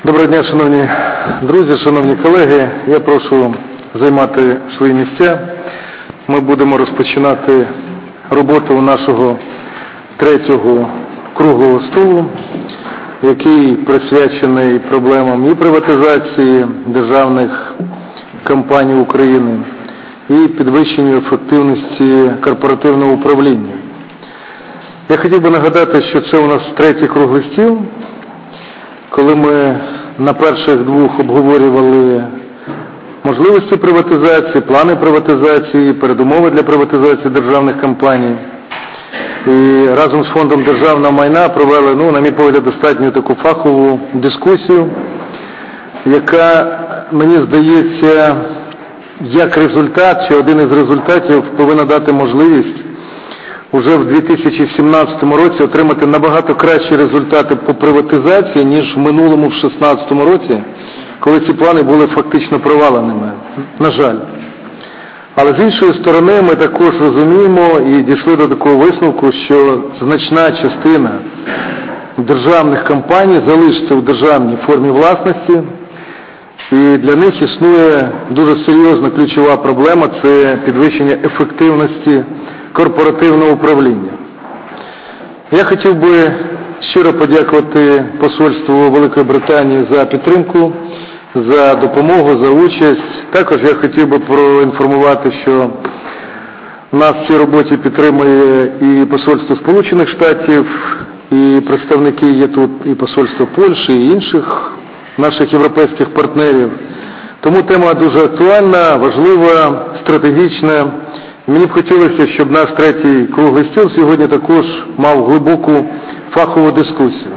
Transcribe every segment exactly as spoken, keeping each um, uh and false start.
Доброго дня, шановні друзі, шановні колеги. Я прошу займати свої місця. Ми будемо розпочинати роботу нашого третього круглого столу, який присвячений проблемам і приватизації державних компаній України, і підвищенню ефективності корпоративного управління. Я хотів би нагадати, що це у нас третій круглий стіл. Коли ми на перших двох обговорювали можливості приватизації, плани приватизації, передумови для приватизації державних компаній, і разом з Фондом державного майна провели, ну, на мій погляд, достатньо таку фахову дискусію, яка, мені здається, як результат, чи один із результатів повинна дати можливість уже в дві тисячі сімнадцятому році отримати набагато кращі результати по приватизації, ніж в минулому, в дві тисячі шістнадцятому році, коли ці плани були фактично проваленими, на жаль. Але з іншої сторони ми також розуміємо і дійшли до такого висновку, що значна частина державних компаній залишиться в державній формі власності, і для них існує дуже серйозна ключова проблема – це підвищення ефективності корпоративного управління. Я хотів би щиро подякувати посольству Великої Британії за підтримку, за допомогу, за участь. Також я хотів би проінформувати, що нас в цій роботі підтримує і посольство Сполучених Штатів, і представники є тут, і посольство Польщі, і інших наших європейських партнерів. Тому тема дуже актуальна, важлива, стратегічна. Мені б хотілося, щоб наш третій круглий стіл сьогодні також мав глибоку фахову дискусію.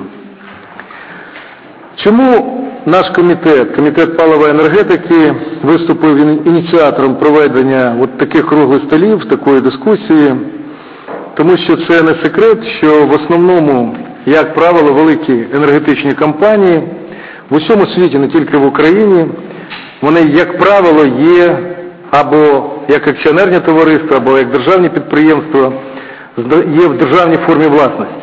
Чому наш комітет, Комітет палива і енергетики, виступив ініціатором проведення от таких круглих столів, такої дискусії? Тому що це не секрет, що в основному, як правило, великі енергетичні компанії в усьому світі, не тільки в Україні, вони, як правило, є або як акціонерні товариства, або як державні підприємства, є в державній формі власності.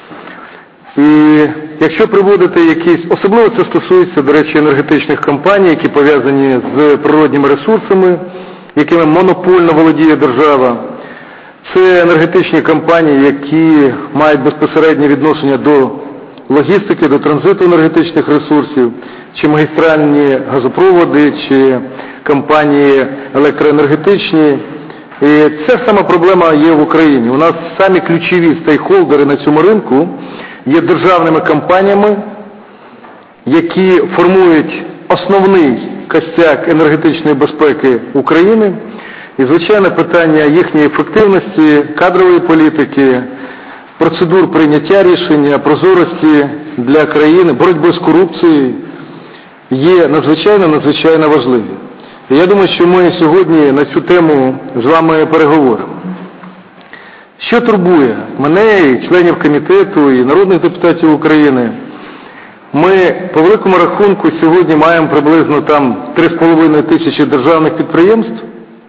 І якщо приводити якісь, особливо це стосується, до речі, енергетичних компаній, які пов'язані з природніми ресурсами, якими монопольно володіє держава, це енергетичні компанії, які мають безпосереднє відношення до логістики, до транзиту енергетичних ресурсів, чи магістральні газопроводи, чи компанії електроенергетичні. І ця сама проблема є в Україні. У нас самі ключові стейкхолдери на цьому ринку є державними компаніями, які формують основний костяк енергетичної безпеки України. І, звичайно, питання їхньої ефективності, кадрової політики, процедур прийняття рішення, прозорості для країни, боротьби з корупцією є надзвичайно-надзвичайно важливі. І я думаю, що ми сьогодні на цю тему з вами переговоримо. Що турбує мене і членів комітету, і народних депутатів України? Ми, по великому рахунку, сьогодні маємо приблизно там три з половиною тисячі державних підприємств,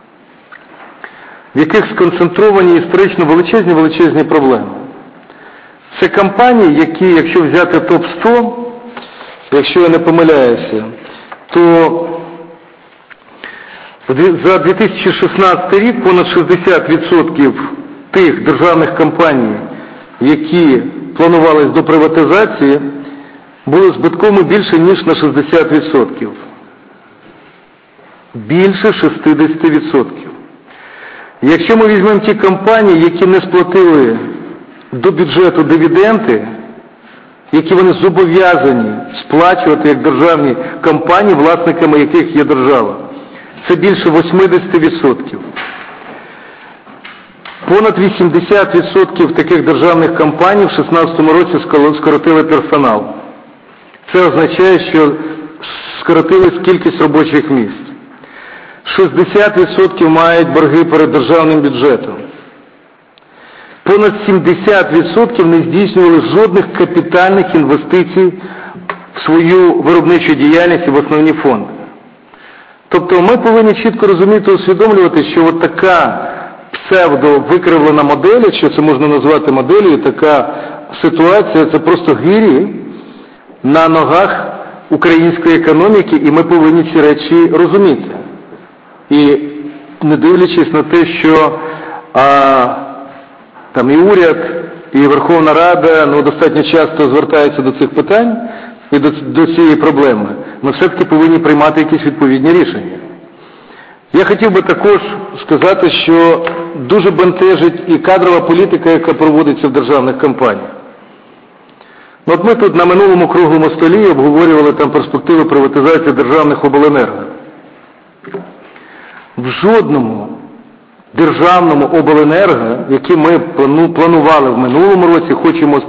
в яких сконцентровані історично величезні-величезні проблеми. Це компанії, які, якщо взяти топ сто, якщо я не помиляюся, то за дві тисячі шістнадцятий рік понад шістдесят відсотків тих державних компаній, які планувались до приватизації, були збитковими більше, ніж на шістдесят відсотків. Більше шістдесят відсотків. Якщо ми візьмемо ті компанії, які не сплатили до бюджету дивіденди, які вони зобов'язані сплачувати як державні компанії, власниками яких є держава, це більше вісімдесят відсотків. Понад вісімдесят відсотків таких державних компаній в дві тисячі шістнадцятому році скоротили персонал. Це означає, що скоротилась кількість робочих місць. шістдесят відсотків мають борги перед державним бюджетом. Понад сімдесят відсотків не здійснювали жодних капітальних інвестицій в свою виробничу діяльність і в основні фонди. Тобто ми повинні чітко розуміти, усвідомлювати, що от така псевдо-викривлена модель, якщо це можна назвати моделлю, така ситуація, це просто гирі на ногах української економіки, і ми повинні ці речі розуміти. І не дивлячись на те, що а, там і уряд, і Верховна Рада ну, достатньо часто звертаються до цих питань і до, до цієї проблеми, ми все-таки повинні приймати якісь відповідні рішення. Я хотів би також сказати, що дуже бентежить і кадрова політика, яка проводиться в державних компаніях. Ну, от ми тут на минулому круглому столі обговорювали там перспективи приватизації державних обленерго. В жодному державному обленерго, який ми планували в минулому році, хочемо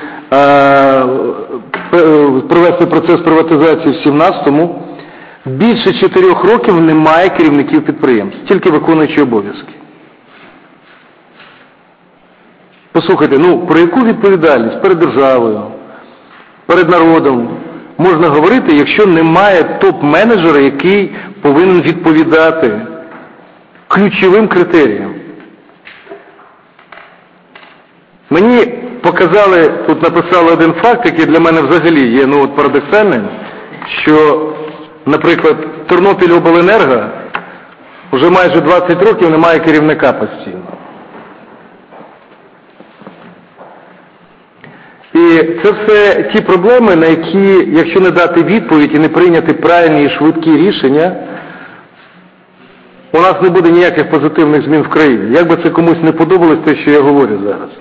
провести процес приватизації в сімнадцятому, більше чотирьох років немає керівників підприємств, тільки виконуючі обов'язки. Послухайте, ну про яку відповідальність перед державою, перед народом можна говорити, якщо немає топ-менеджера, який повинен відповідати ключовим критеріям? Мені показали, тут написали один факт, який для мене взагалі є ну, от парадоксальним, що, наприклад, Тернопільобленерго вже майже двадцять років немає керівника постійно. І це все ті проблеми, на які, якщо не дати відповідь і не прийняти правильні і швидкі рішення, у нас не буде ніяких позитивних змін в країні. Як би це комусь не подобалось, те, що я говорю зараз.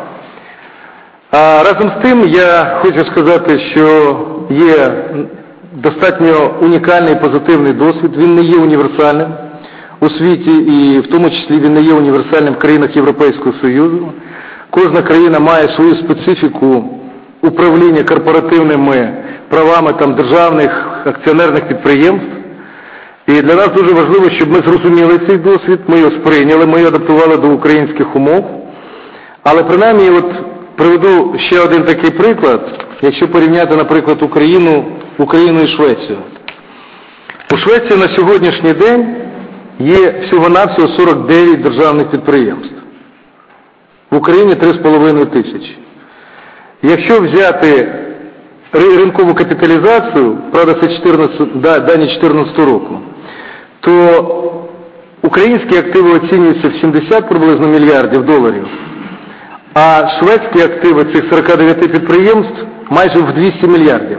А разом з тим, я хочу сказати, що є достатньо унікальний позитивний досвід. Він не є універсальним у світі, і в тому числі він не є універсальним в країнах Європейського Союзу. Кожна країна має свою специфіку управління корпоративними правами там, державних акціонерних підприємств. І для нас дуже важливо, щоб ми зрозуміли цей досвід, ми його сприйняли, ми його адаптували до українських умов. Але принаймні, от приведу ще один такий приклад, якщо порівняти, наприклад, Україну, Україну і Швецію. У Швеції на сьогоднішній день є всього-навсього сорок дев'ять державних підприємств. В Україні три з половиною тисячі. Якщо взяти ринкову капіталізацію, правда це дані чотирнадцятого року, то українські активи оцінюються в сімдесят приблизно мільярдів доларів, а шведські активи цих сорока дев'яти підприємств майже в двісті мільярдів.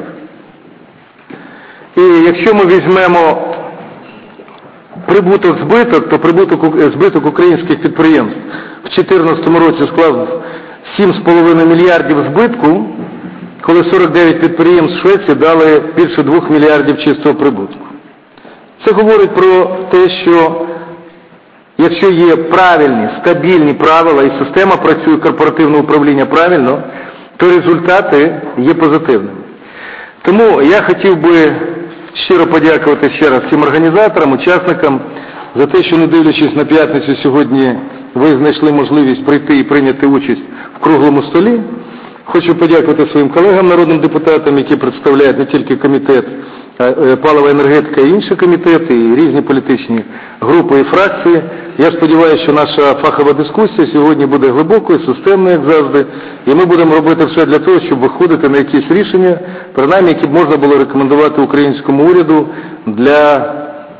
І якщо ми візьмемо прибуток збиток, то прибуток збиток українських підприємств в дві тисячі чотирнадцятому році склав сім з половиною мільярдів збитку, коли сорок дев'ять підприємств Швеції дали більше двох мільярдів чистого прибутку. Це говорить про те, що якщо є правильні, стабільні правила і система працює корпоративне управління правильно, то результати є позитивними. Тому я хотів би щиро подякувати ще раз всім організаторам, учасникам за те, що не дивлячись на п'ятницю сьогодні ви знайшли можливість прийти і прийняти участь в круглому столі. Хочу подякувати своїм колегам, народним депутатам, які представляють не тільки комітет палива, енергетика і інші комітети, і різні політичні групи і фракції. Я сподіваюся, що наша фахова дискусія сьогодні буде глибокою, системною, як завжди, і ми будемо робити все для того, щоб виходити на якісь рішення, принаймні, які б можна було рекомендувати українському уряду для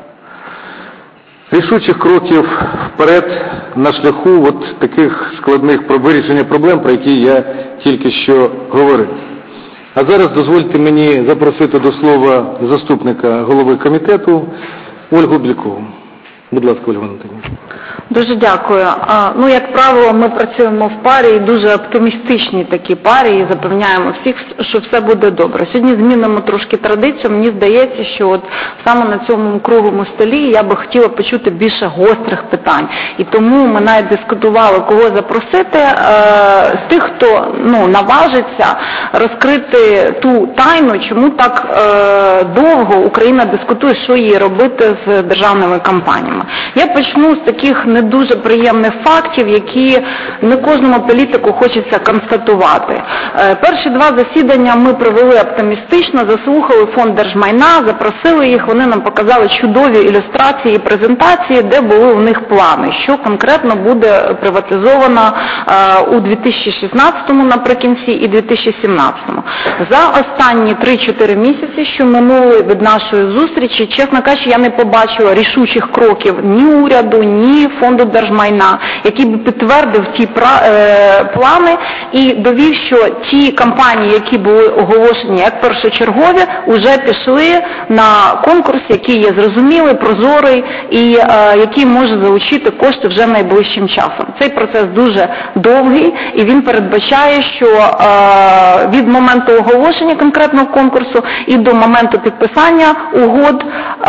рішучих кроків вперед на шляху от таких складних вирішення проблем, про які я тільки що говорив. А зараз дозвольте мені запросити до слова заступника голови комітету Ольгу Бєлькову. Будь ласка, Ольга Валентинівна. Дуже дякую. Ну, як правило, ми працюємо в парі, і дуже оптимістичні такі парі, і запевняємо всіх, що все буде добре. Сьогодні змінимо трошки традицію. Мені здається, що от саме на цьому круглому столі я би хотіла почути більше гострих питань. І тому ми навіть дискутували, кого запросити е, з тих, хто ну, наважиться розкрити ту тайну, чому так е, довго Україна дискутує, що їй робити з державними компаніями. Я почну з таких не не дуже приємних фактів, які не кожному політику хочеться констатувати. Перші два засідання ми провели оптимістично, заслухали фонд держмайна, запросили їх, вони нам показали чудові ілюстрації і презентації, де були у них плани, що конкретно буде приватизовано у дві тисячі шістнадцятому наприкінці і дві тисячі сімнадцятому. За останні три-чотири місяці, що минули від нашої зустрічі, чесно кажучи, я не побачила рішучих кроків ні уряду, ні фонду держмайна, який би підтвердив ті плани і довів, що ті компанії, які були оголошені як першочергові, вже пішли на конкурс, який є зрозумілий, прозорий і е, який може залучити кошти вже найближчим часом. Цей процес дуже довгий і він передбачає, що е, від моменту оголошення конкретного конкурсу і до моменту підписання угод е,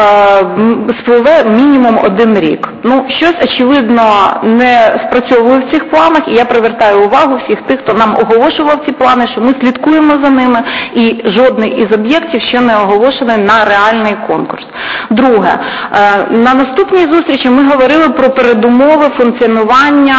спливе мінімум один рік. Ну, щось, очевидно, не спрацьовує в цих планах, і я привертаю увагу всіх тих, хто нам оголошував ці плани, що ми слідкуємо за ними, і жодний із об'єктів ще не оголошений на реальний конкурс. Друге, на наступній зустрічі ми говорили про передумови функціонування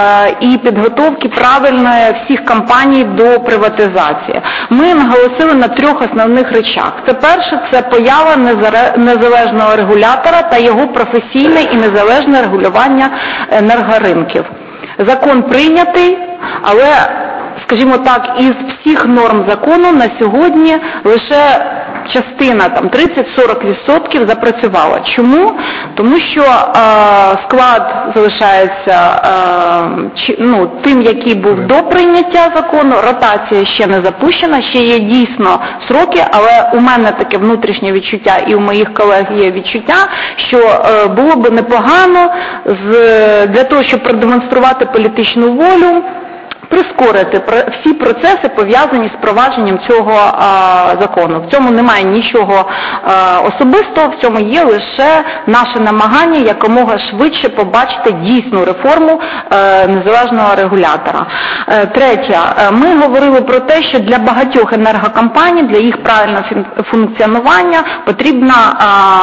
і підготовки правильної всіх компаній до приватизації. Ми наголосили на трьох основних речах. Це перше, це поява незалежного регулятора та його професійне і незалежне регулювання енергоринків. Закон прийнятий, але, скажімо так, із всіх норм закону на сьогодні лише частина, там тридцять-сорок відсотків запрацювала. Чому? Тому що е, склад залишається е, чи, ну, тим, який був до прийняття закону, ротація ще не запущена, ще є дійсно сроки, але у мене таке внутрішнє відчуття і у моїх колег є відчуття, що е, було б непогано з, для того, щоб продемонструвати політичну волю, прискорити всі процеси, пов'язані з впровадженням цього а, закону. В цьому немає нічого а, особистого, в цьому є лише наше намагання якомога швидше побачити дійсну реформу а, незалежного регулятора. А, третє, ми говорили про те, що для багатьох енергокомпаній, для їх правильного функціонування потрібна а,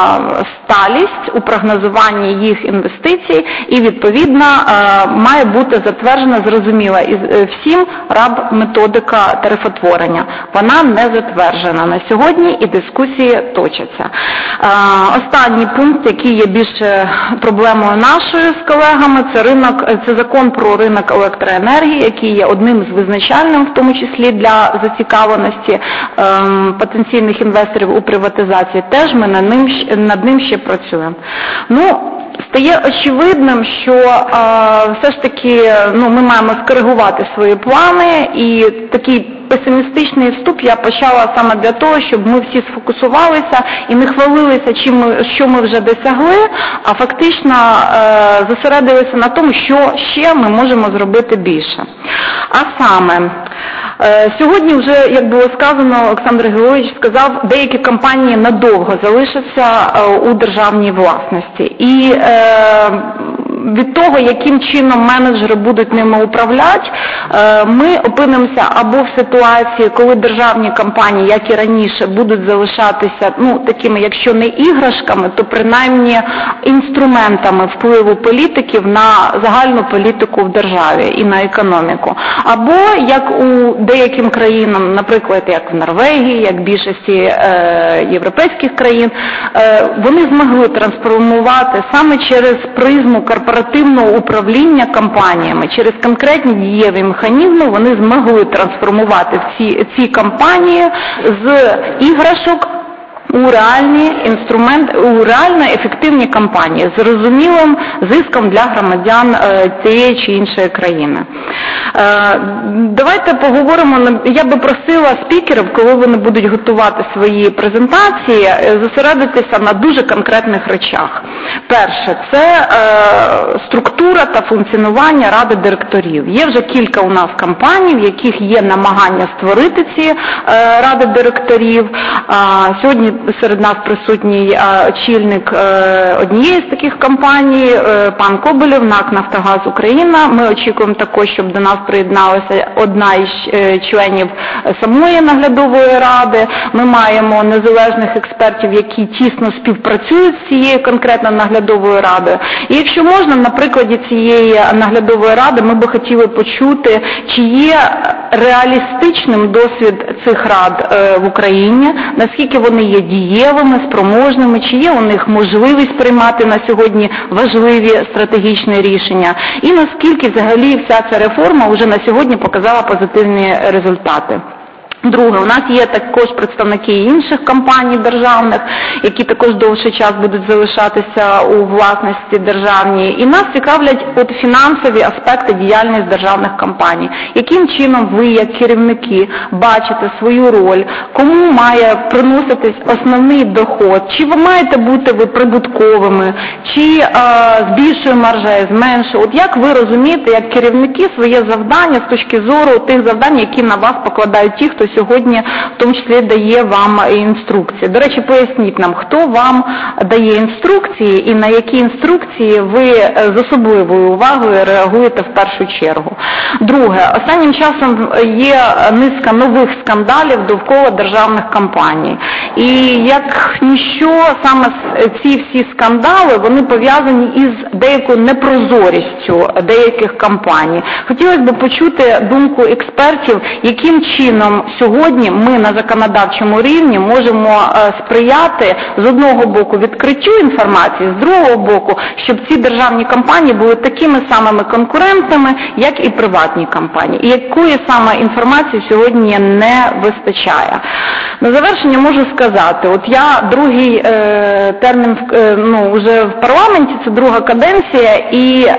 сталість у прогнозуванні їх інвестицій і, відповідно, а, має бути затверджена зрозуміла всім раб-методика тарифотворення. Вона не затверджена на сьогодні і дискусії точаться. Останній пункт, який є більше проблемою нашою з колегами, це ринок, це закон про ринок електроенергії, який є одним з визначальним, в тому числі для зацікавленості ем, потенційних інвесторів у приватизації. Теж ми над ним, над ним ще працюємо. Ну, стає очевидним, що е, все ж таки ну, ми маємо скоригувати свої плани, і такий песимістичний вступ я почала саме для того, щоб ми всі сфокусувалися і не хвалилися, чим ми, що ми вже досягли, а фактично е, зосередилися на тому, що ще ми можемо зробити більше. А саме, сьогодні вже, як було сказано, Олександр Григорович сказав, деякі компанії надовго залишаться у державній власності. І е, від того, яким чином менеджери будуть ними управляти, е, ми опинимося або в ситуації, коли державні компанії, як і раніше, будуть залишатися, ну, такими, якщо не іграшками, то принаймні інструментами впливу політиків на загальну політику в державі і на економіку. Або, як у деяким країнам, наприклад, як в Норвегії, як в більшості е, європейських країн, е, вони змогли трансформувати саме через призму корпоративного управління компаніями, через конкретні дієві механізми вони змогли трансформувати ці, ці компанії з іграшок у реальні інструменти, у реально ефективні кампанії з розумілим зиском для громадян е, тієї чи іншої країни. Е, давайте поговоримо, я би просила спікерів, коли вони будуть готувати свої презентації, зосередитися на дуже конкретних речах. Перше, це е, структура та функціонування ради директорів. Є вже кілька у нас компаній, в яких є намагання створити ці е, ради директорів. Е, сьогодні серед нас присутній очільник однієї з таких компаній, пан Коболєв, НАК «Нафтогаз Україна». Ми очікуємо також, щоб до нас приєдналася одна із членів самої наглядової ради. Ми маємо незалежних експертів, які тісно співпрацюють з цією конкретно наглядовою радою. І якщо можна, на прикладі цієї наглядової ради ми би хотіли почути, чи є реалістичним досвід цих рад в Україні, наскільки вони є дієвими, спроможними, чи є у них можливість приймати на сьогодні важливі стратегічні рішення, і наскільки взагалі вся ця реформа вже на сьогодні показала позитивні результати. Друге, у нас є також представники інших компаній державних, які також довший час будуть залишатися у власності державній. І нас цікавлять от фінансові аспекти діяльності державних компаній. Яким чином ви, як керівники, бачите свою роль, кому має приноситись основний доход, чи ви маєте бути ви прибутковими, чи е, з більшою маржею, з меншою. От як ви розумієте, як керівники, своє завдання з точки зору тих завдань, які на вас покладають ті, хто сьогодні в тому числі дає вам інструкції. До речі, поясніть нам, хто вам дає інструкції і на які інструкції ви з особливою увагою реагуєте в першу чергу. Друге, останнім часом є низка нових скандалів довкола державних компаній. І як ніщо, саме ці всі скандали, вони пов'язані із деякою непрозорістю деяких компаній. Хотілося б почути думку експертів, яким чином сьогодні ми на законодавчому рівні можемо сприяти з одного боку відкриттю інформації, з другого боку, щоб ці державні компанії були такими самими конкурентами, як і приватні компанії. І якої саме інформації сьогодні не вистачає. На завершення можу сказати, от я другий е, термін е, ну, вже в парламенті, це друга каденція, і е,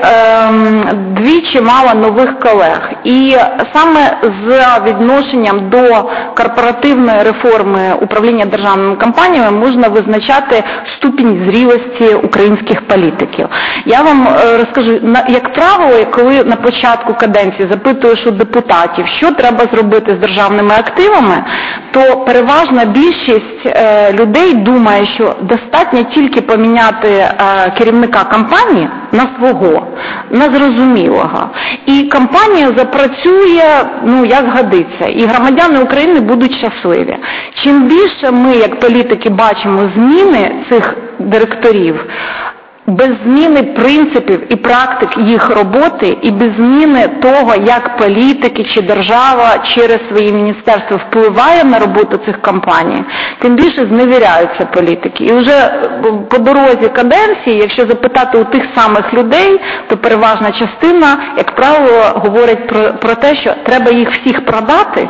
двічі мала нових колег. І саме за відношенням до корпоративної реформи управління державними компаніями можна визначати ступінь зрілості українських політиків. Я вам розкажу, як правило, коли на початку каденції запитуєш у депутатів, що треба зробити з державними активами, то переважна більшість людей думає, що достатньо тільки поміняти керівника компанії на свого, на зрозумілого. І компанія запрацює, ну, як годиться. І громадяни України будуть щасливі. Чим більше ми, як політики, бачимо зміни цих директорів, без зміни принципів і практик їх роботи, і без зміни того, як політики чи держава через свої міністерства впливає на роботу цих компаній, тим більше зневіряються політики. І вже по дорозі каденції, якщо запитати у тих самих людей, то переважна частина, як правило, говорить про, про те, що треба їх всіх продати,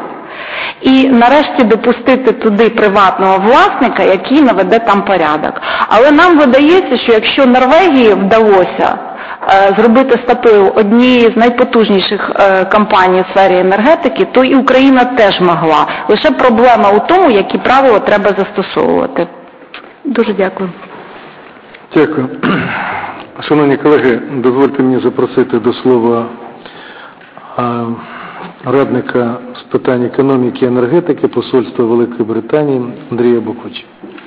і нарешті допустити туди приватного власника, який наведе там порядок. Але нам видається, що якщо Норвегії вдалося е, зробити статую однієї з найпотужніших е, компаній у сфері енергетики, то і Україна теж могла. Лише проблема у тому, які правила треба застосовувати. Дуже дякую. Дякую. Шановні колеги, дозвольте мені запросити до слова е, радника з питань економіки і енергетики Посольства Великої Британії Андрія Бокуча.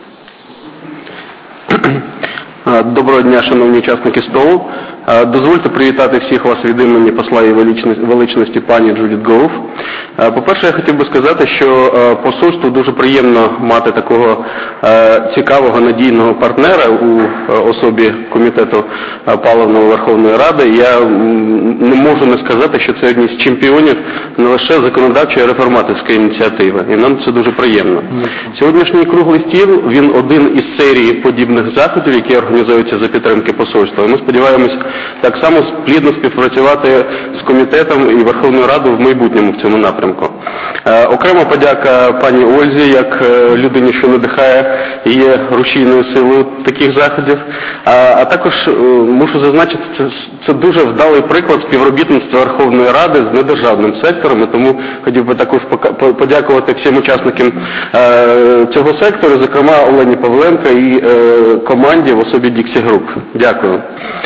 Доброго дня, шановні учасники столу. Дозвольте привітати всіх вас від імені посла її величності пані Джудіт Гоуф. По-перше, я хотів би сказати, що посольству дуже приємно мати такого цікавого, надійного партнера у особі Комітету паливної Верховної Ради. Я не можу не сказати, що це одні з чемпіонів не лише законодавчої, а реформаторської ініціативи. І нам це дуже приємно. Сьогоднішній круглий стіл, він один із серії подібних заходів, які організуються за підтримки посольства. І ми сподіваємось так само плідно співпрацювати з комітетом і Верховною Радою в майбутньому в цьому напрямку. Е, окрема подяка пані Ользі, як е, людині, що надихає і є рушійною силою таких заходів. А, а також е, мушу зазначити, це, це дуже вдалий приклад співробітництва Верховної Ради з недержавним сектором, і тому хотів би також подякувати всім учасникам е, цього сектору, зокрема Олені Павленко і е, команді в особі Dixie Group. Дякую.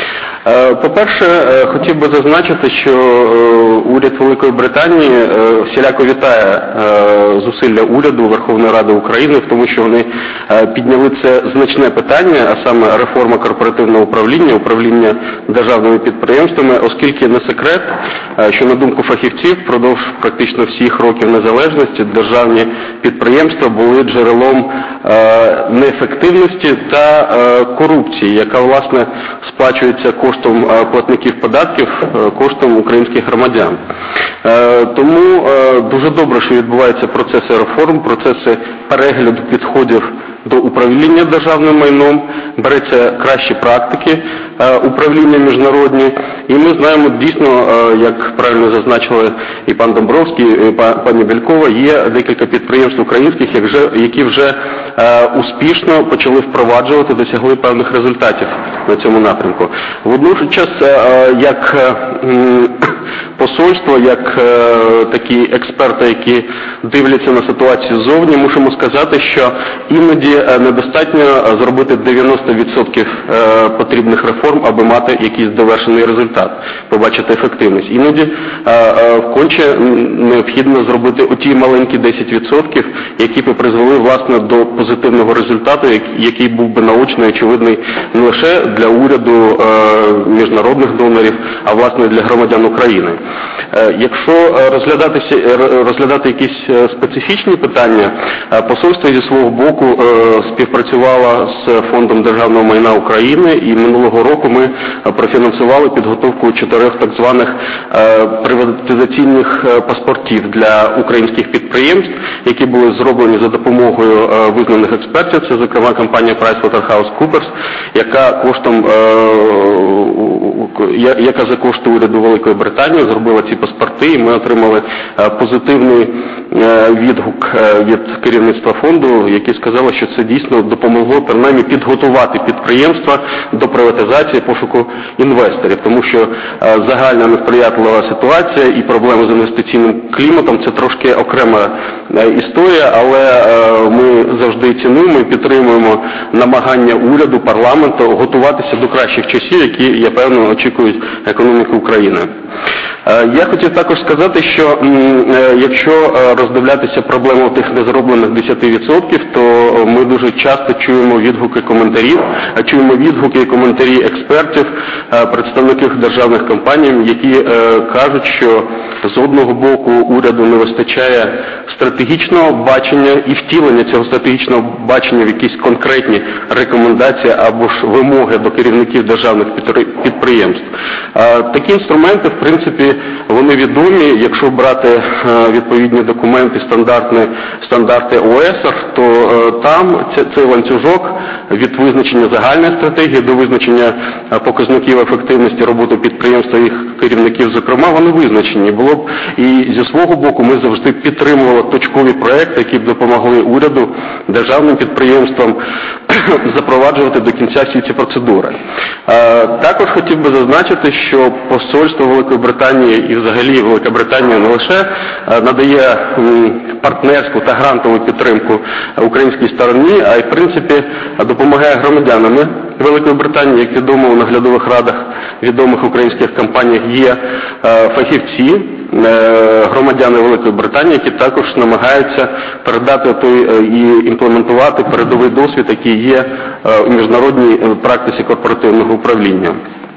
По-перше, хотів би зазначити, що уряд Великої Британії всіляко вітає зусилля уряду Верховної Ради України в тому, що вони підняли це значне питання, а саме реформа корпоративного управління, управління державними підприємствами, оскільки не секрет, що на думку фахівців впродовж практично всіх років незалежності державні підприємства були джерелом неефективності та корупції, яка, власне, сплачується коштом платників податків, коштом українських громадян. Тому дуже добре, що відбуваються процеси реформ, процеси перегляду підходів до управління державним майном, береться кращі практики управління міжнародні, і ми знаємо дійсно, як правильно зазначили і пан Домбровський, і пані Белькова, є декілька підприємств українських, які вже успішно почали впроваджувати, досягли певних результатів на цьому напрямку. Водночас, як посольство, як такі експерти, які дивляться на ситуацію ззовні, мусимо сказати, що іноді недостатньо зробити дев'яносто відсотків потрібних реформ, аби мати якийсь довершений результат, побачити ефективність. Іноді конче необхідно зробити оті маленькі десять відсотків, які б призвели, власне, до позитивного результату, який був би наочно очевидний не лише для уряду, міжнародних донорів, а, власне, для громадян України. Якщо розглядати якісь специфічні питання, посольство зі свого боку співпрацювало з Фондом державного майна України, і минулого року ми профінансували підготовку чотирьох так званих приватизаційних паспортів для українських підприємств, які були зроблені за допомогою визнаних експертів, це, зокрема, компанія PricewaterhouseCoopers, яка коштом яка за кошти уряду Великої Британії зробила ці паспорти, і ми отримали позитивний відгук від керівництва фонду, які сказали, що це дійсно допомогло принаймні підготувати підприємства до приватизації, пошуку інвесторів, тому що загальна несприятлива ситуація і проблеми з інвестиційним кліматом – це трошки окрема історія, але ми завжди цінуємо і підтримуємо намагання уряду, парламенту готуватися до кращих часів, які, я певно, очікують економіку України. Я хотів також сказати, що якщо роздивлятися проблему тих незроблених десять відсотків, то ми дуже часто чуємо відгуки коментарів, чуємо відгуки і коментарі експертів, представників державних компаній, які кажуть, що з одного боку уряду не вистачає стратегічного бачення і втілення цього стратегічного бачення в якісь конкретні рекомендації або ж вимоги до керівників державних підприємств. Такі інструменти, в принципі, вони відомі. Якщо брати відповідні документи, стандарти О Е С Р, то там цей ланцюжок від визначення загальної стратегії до визначення показників ефективності роботи підприємства і їх керівників, зокрема, вони визначені. Було б і зі свого боку ми завжди підтримували точкові проекти, які б допомогли уряду, державним підприємствам запроваджувати до кінця всі ці процедури. Також хотів би зазначити, що посольство Великої Британії і взагалі Велика Британія не лише надає партнерську та грантову підтримку українській стороні, а й, в принципі, допомагає громадянами Великої Британії. Як відомо, у наглядових радах відомих українських компаній є фахівці, громадяни Великої Британії, які також намагаються передати той і імплементувати передовий досвід, який є у міжнародній практиці корпоративного управління.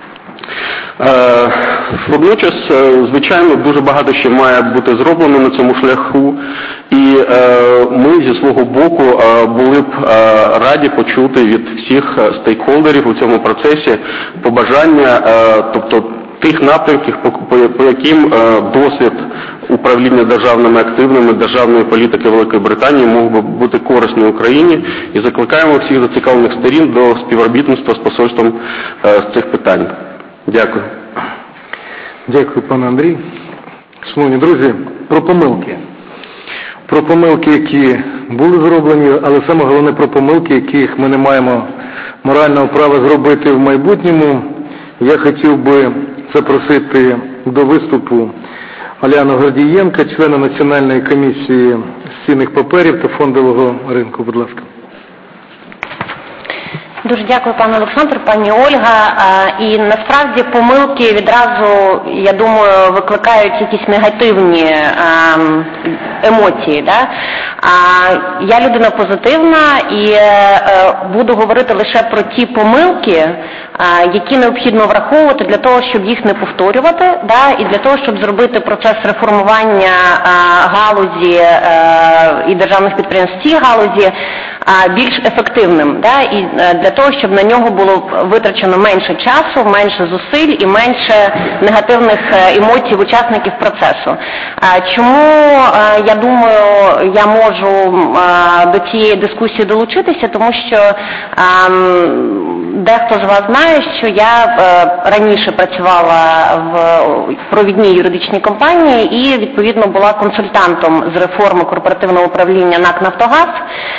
Водночас, звичайно, дуже багато ще має бути зроблено на цьому шляху, і ми зі свого боку були б раді почути від всіх стейкхолдерів у цьому процесі побажання, тобто тих напрямків, по яким досвід управління державними активами, державної політики Великої Британії мог би бути корисним Україні, і закликаємо всіх зацікавлених сторін до співробітництва з посольством з цих питань. Дякую. Дякую, пане Андрій. Шановні друзі, про помилки. Про помилки, які були зроблені, але саме головне про помилки, яких ми не маємо морального права зробити в майбутньому. Я хотів би запросити до виступу Оляну Гордієнка, члена Національної комісії з цінних паперів та фондового ринку. Будь ласка. Дуже дякую, пане Олександр, пані Ольга. І насправді помилки відразу, я думаю, викликають якісь негативні емоції. Да? Я людина позитивна і буду говорити лише про ті помилки, які необхідно враховувати для того, щоб їх не повторювати, да? І для того, щоб зробити процес реформування галузі і державних підприємств в цій галузі більш ефективним, да? І для того, щоб на нього було витрачено менше часу, менше зусиль і менше негативних емоцій в учасників процесу. Чому, я думаю, я можу до цієї дискусії долучитися, тому що дехто з вас знає, що я раніше працювала в провідній юридичній компанії і, відповідно, була консультантом з реформи корпоративного управління НАК «Нафтогаз».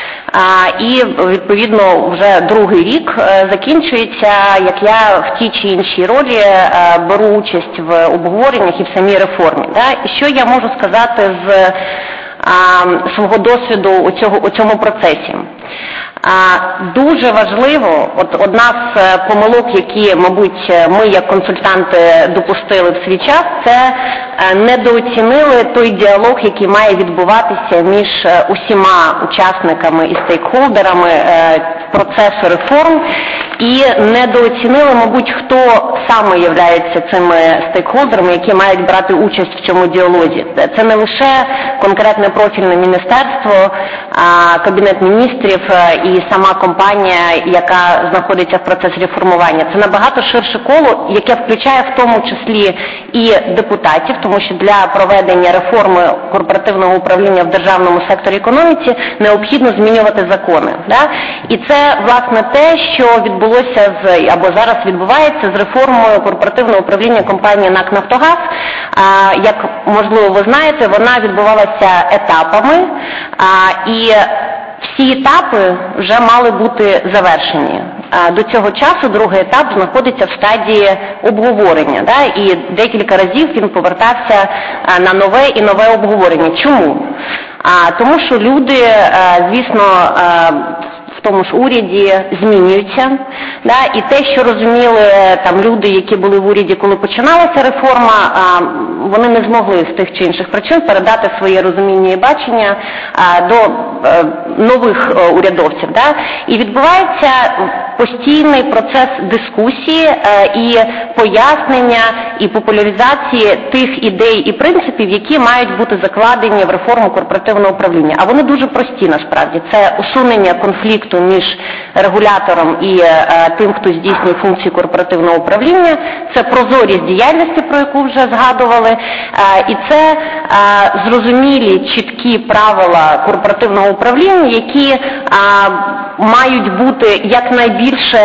І, відповідно, вже другий рік закінчується, як я в тій чи іншій ролі беру участь в обговореннях і в самій реформі. І що я можу сказати з свого досвіду у, цього, у цьому процесі? Дуже важливо, от одна з помилок, які, мабуть, ми як консультанти допустили в свій час, це недооцінили той діалог, який має відбуватися між усіма учасниками і стейкхолдерами процесу реформ, і недооцінили, мабуть, хто саме є цими стейкхолдерами, які мають брати участь в цьому діалозі. Це не лише конкретне профільне міністерство, Кабінет міністрів і сама компанія, яка знаходиться в процесі реформування. Це набагато ширше коло, яке включає в тому числі і депутатів, тому що для проведення реформи корпоративного управління в державному секторі економіці необхідно змінювати закони. Да? І це, власне, те, що відбулося з, або зараз відбувається з реформою корпоративного управління компанії НАК «Нафтогаз». А, як, можливо, ви знаєте, вона відбувалася етапами, а, і всі етапи вже мали бути завершені. До цього часу другий етап знаходиться в стадії обговорення, да? І декілька разів він повертався на нове і нове обговорення. Чому? Тому що люди, звісно, в тому ж уряді змінюються, да? І те, що розуміли там люди, які були в уряді, коли починалася реформа, вони не змогли з тих чи інших причин передати своє розуміння і бачення до нових урядовців. Да? І відбувається постійний процес дискусії і пояснення, і популяризації тих ідей і принципів, які мають бути закладені в реформу корпоративного управління. А вони дуже прості, насправді. Це усунення конфлікту між регулятором і тим, хто здійснює функції корпоративного управління, це прозорість діяльності, про яку вже згадували, і це зрозумілі, чіткі правила корпоративного управління, які мають бути якнайбільше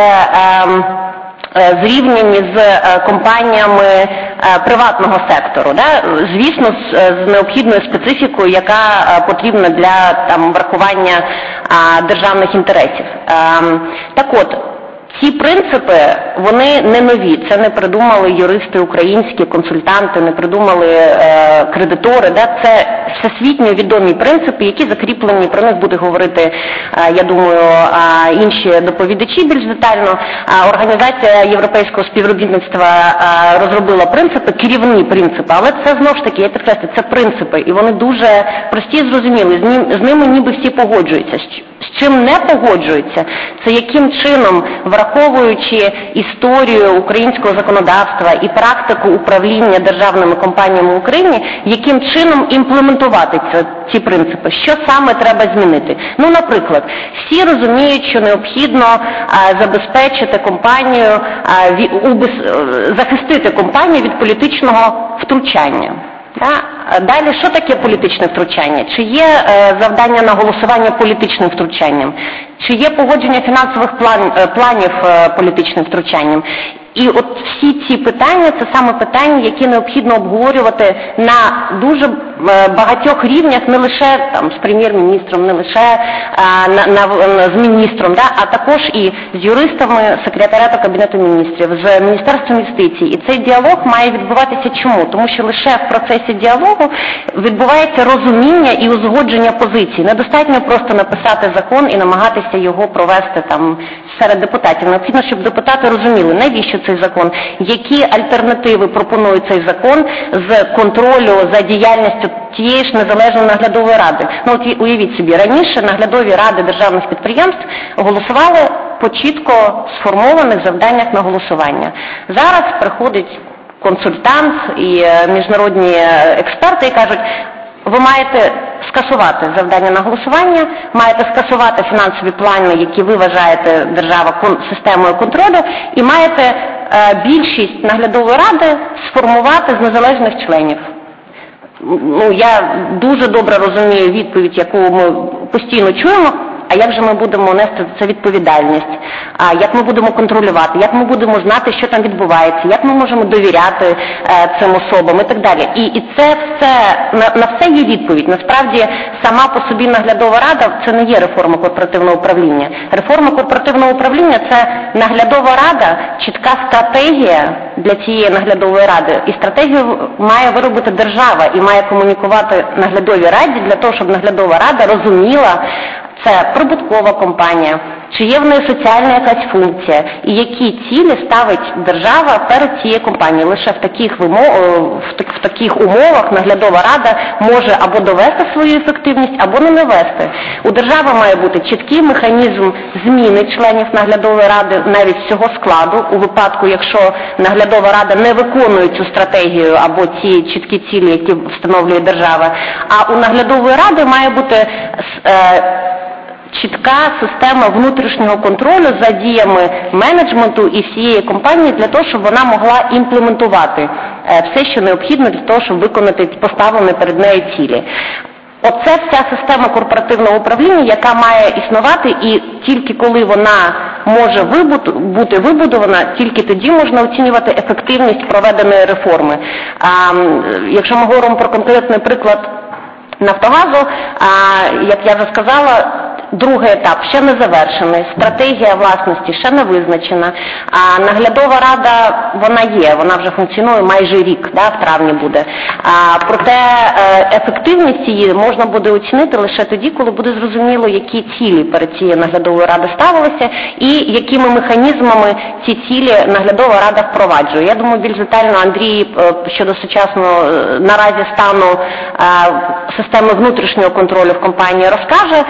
зрівняні з компаніями приватного сектору, да? Звісно, з необхідною специфікою, яка потрібна для там врахування державних інтересів. Так от, ці принципи, вони не нові, це не придумали юристи українські, консультанти, не придумали е, кредитори, да? Це всесвітньо відомі принципи, які закріплені, про них буде говорити, е, я думаю, е, інші доповідачі більш детально. Е, Організація Європейського співробітництва е, розробила принципи, керівні принципи, але це знову ж таки, я підкреслю, це принципи, і вони дуже прості і зрозуміли, з, ним, з ними ніби всі погоджуються. З чим не погоджуються, це яким чином, враховуючи історію українського законодавства і практику управління державними компаніями в Україні, яким чином імплементувати ці, ці принципи, що саме треба змінити. Ну, наприклад, всі розуміють, що необхідно а, забезпечити компанію, а, ві, убез, захистити компанію від політичного втручання. Далі, що таке політичне втручання? Чи є е, завдання на голосування політичним втручанням? Чи є погодження фінансових план, е, планів е, політичним втручанням? І от всі ці питання, це саме питання, які необхідно обговорювати на дуже багатьох рівнях, не лише там з прем'єр-міністром, не лише а, на, на, з міністром, да, а також і з юристами секретаріату Кабінету міністрів, з Міністерством юстиції. І цей діалог має відбуватися чому? Тому що лише в процесі діалогу допомогу, відбувається розуміння і узгодження позицій. Недостатньо просто написати закон і намагатися його провести там серед депутатів. Необхідно, щоб депутати розуміли, навіщо цей закон, які альтернативи пропонує цей закон з контролю за діяльністю тієї ж незалежної наглядової ради. Ну, от уявіть собі, раніше наглядові ради державних підприємств голосували по чітко сформованих завданнях на голосування. Зараз приходить консультант і міжнародні експерти і кажуть, ви маєте скасувати завдання на голосування, маєте скасувати фінансові плани, які ви вважаєте держава системою контролю, і маєте е, більшість наглядової ради сформувати з незалежних членів. Ну, я дуже добре розумію відповідь, яку ми постійно чуємо, а як же ми будемо нести це відповідальність, а як ми будемо контролювати, як ми будемо знати, що там відбувається, як ми можемо довіряти е, цим особам і так далі. І, і це все, на, на все є відповідь. Насправді, сама по собі наглядова рада – це не є реформа корпоративного управління. Реформа корпоративного управління – це наглядова рада, чітка стратегія для цієї наглядової ради. І стратегію має виробити держава і має комунікувати наглядовій раді для того, щоб наглядова рада розуміла, це прибуткова компанія, чи є в неї соціальна якась функція, і які цілі ставить держава перед цією компанією. Лише в таких, вимов... в таких умовах наглядова рада може або довести свою ефективність, або не навести. У держави має бути чіткий механізм зміни членів наглядової ради, навіть всього складу, у випадку, якщо наглядова рада не виконує цю стратегію або ці чіткі цілі, які встановлює держава. А у наглядової ради має бути е, чітка система внутрішнього контролю за діями менеджменту і всієї компанії для того, щоб вона могла імплементувати все, що необхідно для того, щоб виконати поставлені перед нею цілі. Оце вся система корпоративного управління, яка має існувати, і тільки коли вона може бути вибудована, тільки тоді можна оцінювати ефективність проведеної реформи. А, якщо ми говоримо про конкретний приклад Нафтогазу, а, як я вже сказала, другий етап ще не завершений, стратегія власності ще не визначена, а наглядова рада, вона є, вона вже функціонує майже рік, да, в травні буде. А, проте ефективність її можна буде оцінити лише тоді, коли буде зрозуміло, які цілі перед цією наглядовою радою ставилися і якими механізмами ці цілі наглядова рада впроваджує. Я думаю, більш детально Андрій щодо сучасного наразі стану системи внутрішнього контролю в компанії розкаже.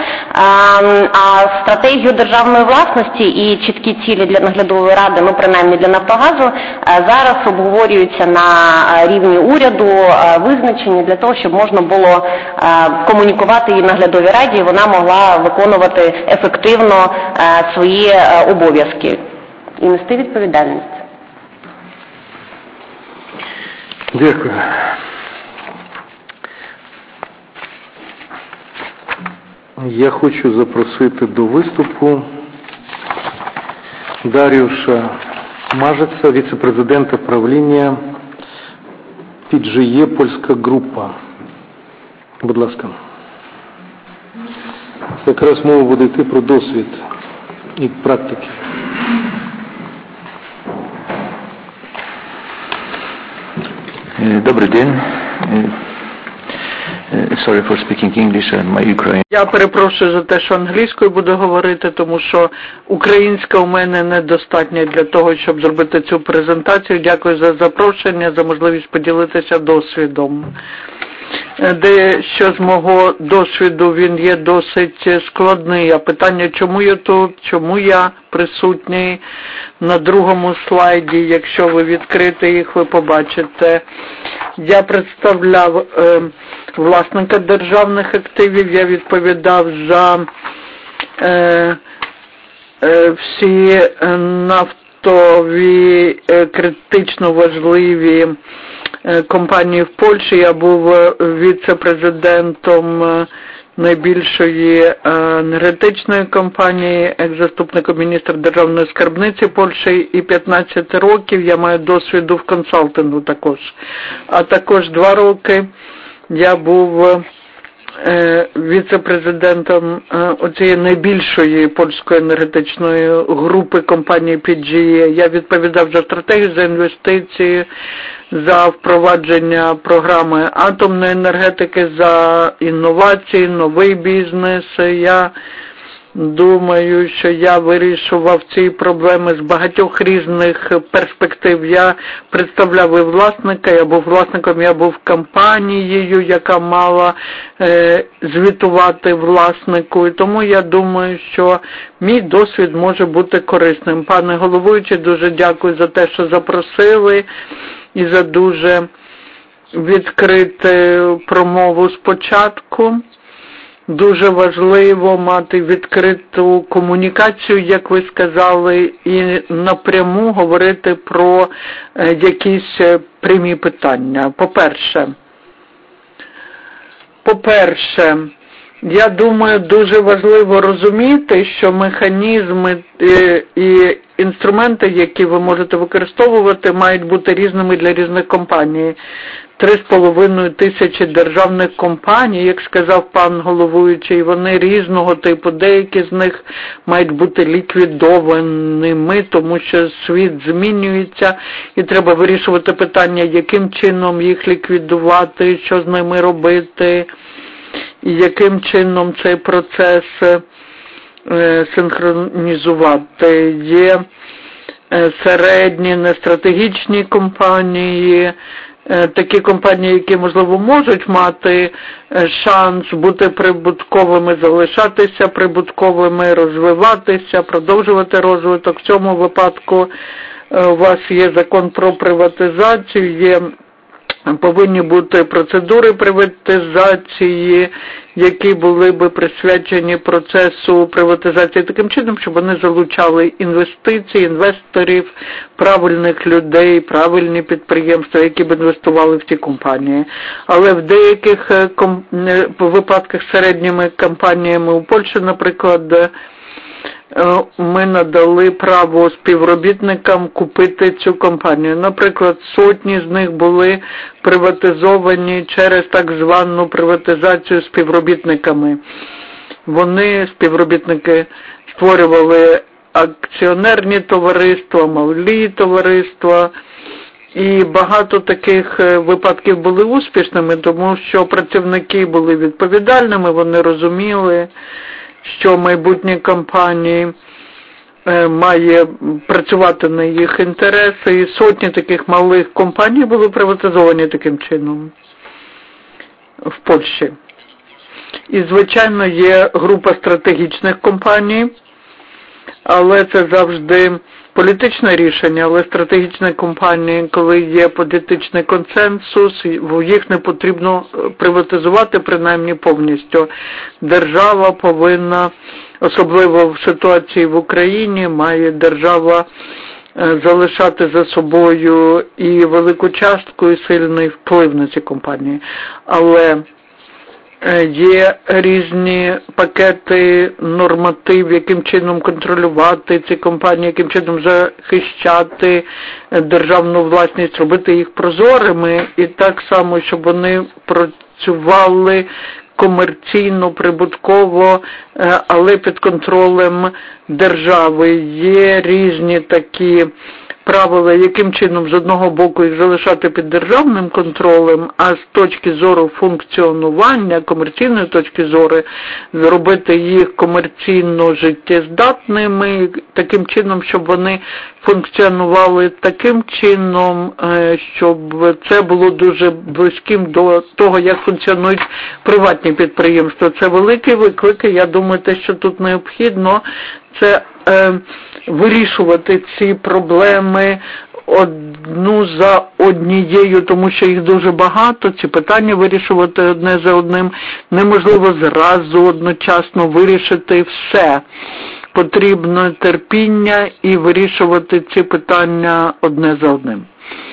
А стратегію державної власності і чіткі цілі для наглядової ради, ну принаймні для Нафтогазу, зараз обговорюються на рівні уряду, визначені для того, щоб можна було комунікувати її наглядовій раді, і вона могла виконувати ефективно свої обов'язки і нести відповідальність. Дякую. Я хочу запросити до виступу Даріуша Мажиця, віце-президента правління пі джі і Польська група. Будь ласка. Якраз мова буде йти про досвід і практики. Добрий день. Sorry for speaking English, my Ukraine. Я перепрошую за те, що англійською буду говорити, тому що українська у мене недостатня для того, щоб зробити цю презентацію. Дякую за запрошення, за можливість поділитися досвідом. Дещо з мого досвіду, він є досить складний. А питання, чому я тут, чому я присутній на другому слайді, якщо ви відкрите їх, ви побачите. Я представляв е, власника державних активів, я відповідав за е, е, всі нафтові е, критично важливі компанії в Польщі. Я був віце-президентом найбільшої енергетичної компанії, екс-заступником міністра державної скарбниці Польщі, і п'ятнадцять років я маю досвіду в консалтингу також. А також два роки я був е, віце-президентом е, оцієї найбільшої польської енергетичної групи компанії пі джі і. Я відповідав за стратегію, за інвестиції, за впровадження програми атомної енергетики, за інновації, новий бізнес. Я думаю, що я вирішував ці проблеми з багатьох різних перспектив. Я представляв і власника, я був власником, я був компанією, яка мала е, звітувати власнику. І тому я думаю, що мій досвід може бути корисним. Пане головуючий, дуже дякую за те, що запросили і за дуже відкриту промову спочатку. Дуже важливо мати відкриту комунікацію, як ви сказали, і напряму говорити про якісь прямі питання. По-перше, по-перше, я думаю, дуже важливо розуміти, що механізми і інструменти, які ви можете використовувати, мають бути різними для різних компаній. Три з половиною тисячі державних компаній, як сказав пан головуючий, вони різного типу. Деякі з них мають бути ліквідованими, тому що світ змінюється і треба вирішувати питання, яким чином їх ліквідувати, що з ними робити, і яким чином цей процес е, синхронізувати. Є е, середні, нестратегічні компанії, такі компанії, які, можливо, можуть мати шанс бути прибутковими, залишатися прибутковими, розвиватися, продовжувати розвиток. В цьому випадку у вас є закон про приватизацію, є повинні бути процедури приватизації, які були би присвячені процесу приватизації таким чином, щоб вони залучали інвестиції, інвесторів, правильних людей, правильні підприємства, які б інвестували в ті компанії. Але в деяких випадках середніми компаніями у Польщі, наприклад, ми надали право співробітникам купити цю компанію. Наприклад, сотні з них були приватизовані через так звану приватизацію співробітниками. Вони, співробітники, створювали акціонерні товариства, малі товариства, і багато таких випадків були успішними, тому що працівники були відповідальними, вони розуміли, що майбутні компанії е, має працювати на їх інтереси, і сотні таких малих компаній були приватизовані таким чином в Польщі. І, звичайно, є група стратегічних компаній, але це завжди політичне рішення, але стратегічні компанії, коли є політичний консенсус, їх не потрібно приватизувати, принаймні повністю. Держава повинна, особливо в ситуації в Україні, має держава залишати за собою і велику частку, і сильний вплив на ці компанії. Але є різні пакети норматив, яким чином контролювати ці компанії, яким чином захищати державну власність, робити їх прозорими і так само, щоб вони працювали комерційно, прибутково, але під контролем держави. Є різні такі правила, яким чином з одного боку їх залишати під державним контролем, а з точки зору функціонування, комерційної точки зору, зробити їх комерційно життєздатними, таким чином, щоб вони функціонували таким чином, щоб це було дуже близьким до того, як функціонують приватні підприємства. Це великі виклики, я думаю, те, що тут необхідно, це е, вирішувати ці проблеми одну за однією, тому що їх дуже багато, ці питання вирішувати одне за одним. Неможливо зразу одночасно вирішити все. Потрібно терпіння і вирішувати ці питання одне за одним.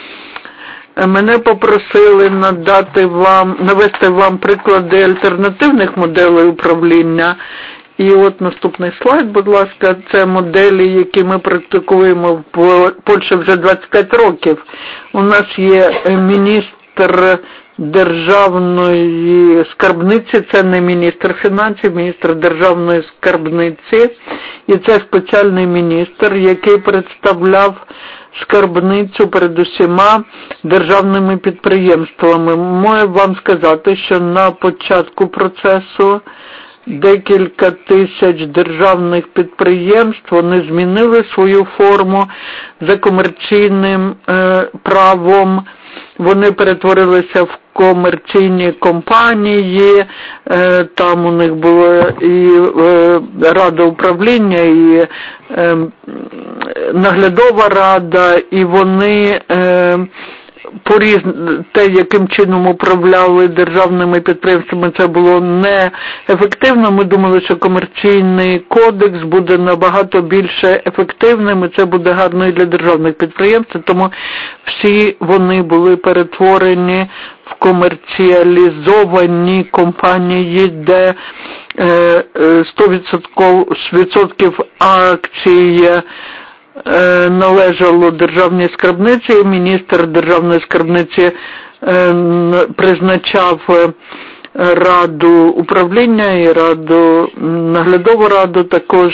Мене попросили надати вам, навести вам приклади альтернативних моделей управління. І от наступний слайд, будь ласка, це моделі, які ми практикуємо в Польщі вже двадцять п'ять років. У нас є міністр державної скарбниці, це не міністр фінансів, міністр державної скарбниці, і це спеціальний міністр, який представляв скарбницю перед усіма державними підприємствами. Можу вам сказати, що на початку процесу декілька тисяч державних підприємств, вони змінили свою форму за комерційним е, правом, вони перетворилися в комерційні компанії, е, там у них була і е, рада управління, і е, наглядова рада, і вони е, поріз... те, яким чином управляли державними підприємствами, це було неефективно. Ми думали, що комерційний кодекс буде набагато більше ефективним, і це буде гарно і для державних підприємств, тому всі вони були перетворені в комерціалізовані компанії, де сто відсотків акцій належало державній скарбниці, і міністр державної скарбниці призначав раду управління і раду, наглядову раду. Також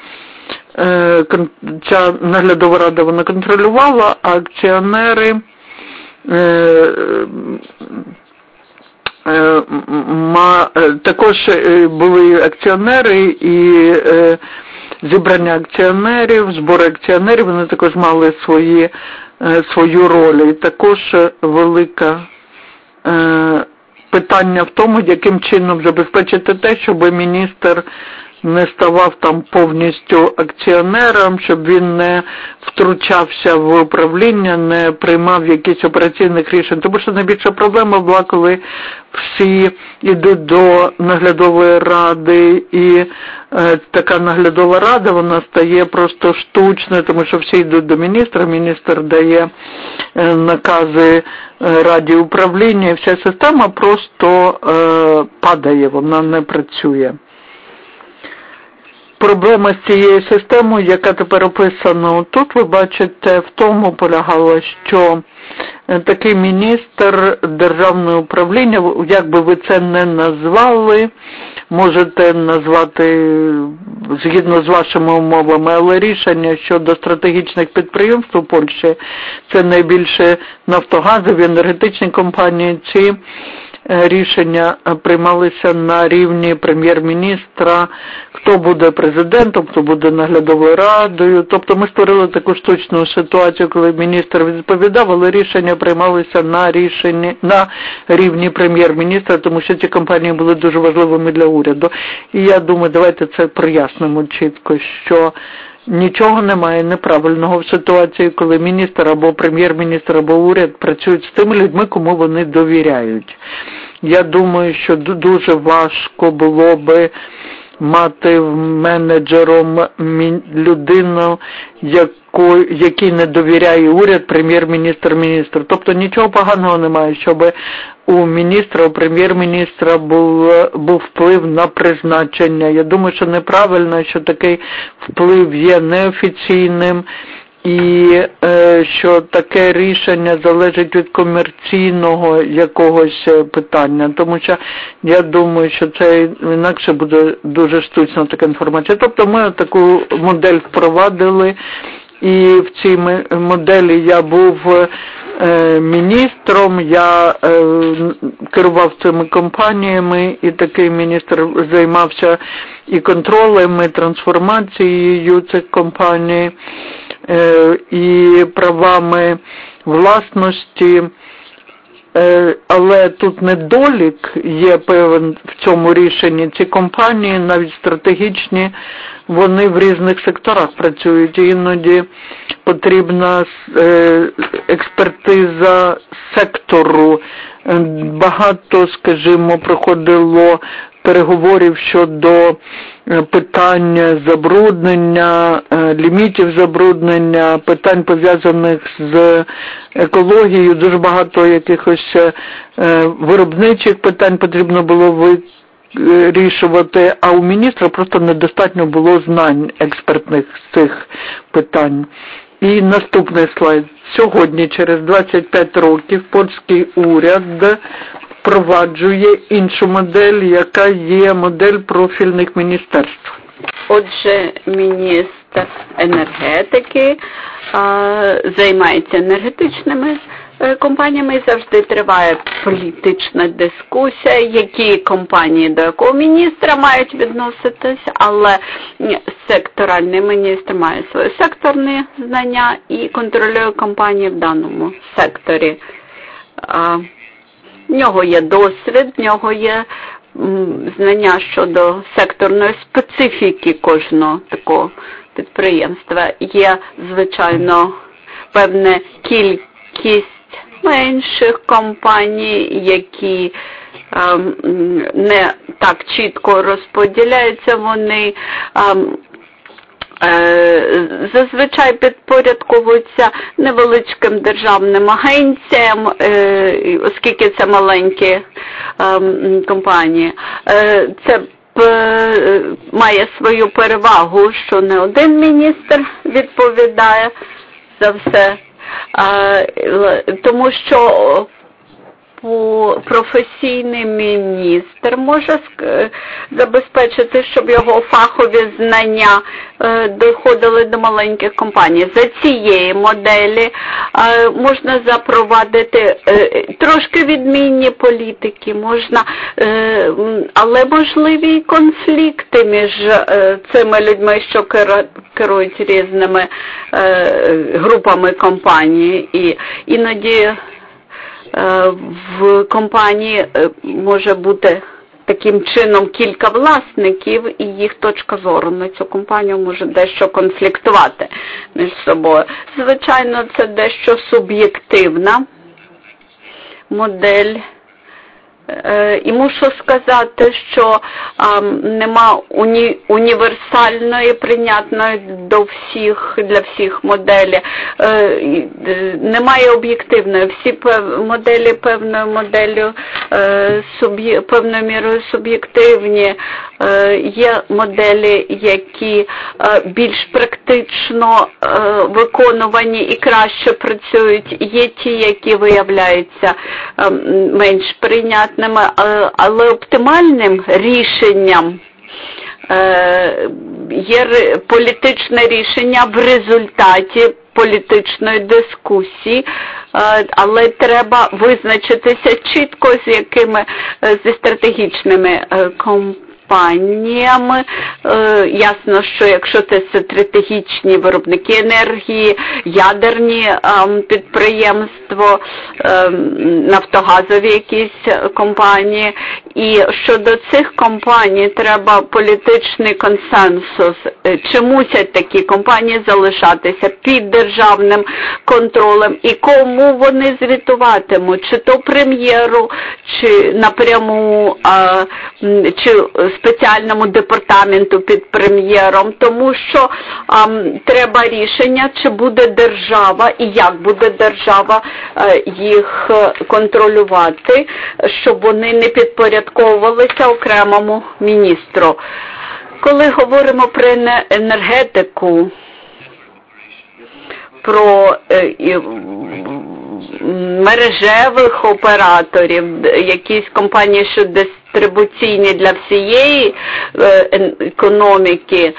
ця наглядова рада вона контролювала, а акціонери також були акціонери і зібрання акціонерів, збори акціонерів, вони також мали свої, свою роль. І також велике питання в тому, яким чином забезпечити те, щоб міністр не ставав там повністю акціонером, щоб він не втручався в управління, не приймав якісь операційних рішень. Тому що найбільша проблема була, коли всі йдуть до наглядової ради, і е, така наглядова рада, вона стає просто штучною, тому що всі йдуть до міністра, міністр дає е, накази е, раді управління, і вся система просто е, падає, вона не працює. Проблема з цією системою, яка тепер описана тут, ви бачите, в тому полягала, що такий міністр державного управління, як би ви це не назвали, можете назвати згідно з вашими умовами, але рішення щодо стратегічних підприємств у Польщі, це найбільше нафтогазові, енергетичні компанії, ці рішення приймалися на рівні прем'єр-міністра, хто буде президентом, хто буде наглядовою радою. Тобто ми створили таку штучну ситуацію, коли міністр відповідав, але рішення приймалися на, рішенні, на рівні прем'єр-міністра, тому що ці компанії були дуже важливими для уряду. І я думаю, давайте це прояснимо чітко, що нічого немає неправильного в ситуації, коли міністр або прем'єр-міністр або уряд працюють з тими людьми, кому вони довіряють. Я думаю, що дуже важко було би мати менеджером людину, яку, якій не довіряє уряд, прем'єр-міністр, міністр. Тобто нічого поганого немає, щоб у міністра, у прем'єр-міністра був, був вплив на призначення. Я думаю, що неправильно, що такий вплив є неофіційним, і е, що таке рішення залежить від комерційного якогось питання. Тому що я думаю, що це інакше буде дуже штучна така інформація. Тобто ми таку модель впровадили, і в цій моделі я був е, міністром, я е, керував цими компаніями, і такий міністр займався і контролем, і трансформацією цих компаній, і правами власності, але тут недолік є певен в цьому рішенні. Ці компанії, навіть стратегічні, вони в різних секторах працюють, і іноді потрібна експертиза сектору. Багато, скажімо, проходило переговорів щодо питань забруднення, лімітів забруднення, питань пов'язаних з екологією, дуже багато якихось виробничих питань потрібно було вирішувати, а у міністра просто недостатньо було знань експертних з цих питань. І наступний слайд. Сьогодні, через двадцять п'ять років, польський уряд впроваджує іншу модель, яка є модель профільних міністерств. Отже, міністр енергетики а, займається енергетичними е, компаніями, завжди триває політична дискусія, які компанії до якого міністра мають відноситись, але секторальний міністр має свої секторні знання і контролює компанії в даному секторі. А, в нього є досвід, в нього є знання щодо секторної специфіки кожного такого підприємства. Є, звичайно, певна кількість менших компаній, які ем, не так чітко розподіляються, вони ем, зазвичай підпорядковуються невеличким державним агенціям, оскільки це маленькі компанії. Це має свою перевагу, що не один міністр відповідає за все, тому що професійний міністр може забезпечити, щоб його фахові знання доходили до маленьких компаній. За цієї моделі можна запровадити трошки відмінні політики, можна, але можливі конфлікти між цими людьми, що керують різними групами компаній. І іноді в компанії може бути таким чином кілька власників, і їх точка зору на цю компанію може дещо конфліктувати між собою. Звичайно, це дещо суб'єктивна модель. І мушу сказати, що а, нема уні, універсальної, прийнятної до всіх, для всіх моделі. Е, немає об'єктивної. Всі пев, моделі певною моделлю, е, суб'є, певною мірою суб'єктивні. Е, є моделі, які е, більш практично е, виконувані і краще працюють. Є ті, які виявляються е, менш прийнятними. Але оптимальним рішенням є політичне рішення в результаті політичної дискусії, але треба визначитися чітко з якими зі стратегічними компаніями. Компаніями. Е, ясно, що якщо це стратегічні виробники енергії, ядерні е, підприємства, е, нафтогазові якісь компанії. І щодо цих компаній треба політичний консенсус. Чи мусять такі компанії залишатися під державним контролем і кому вони звітуватимуть? Чи то прем'єру, чи напряму, е, чи спеціальному департаменту під прем'єром, тому що ем, треба рішення, чи буде держава і як буде держава е, їх контролювати, щоб вони не підпорядковувалися окремому міністру. Коли говоримо про енергетику, про е, е, мережевих операторів, якісь компанії, що дистрибуційні для всієї економіки,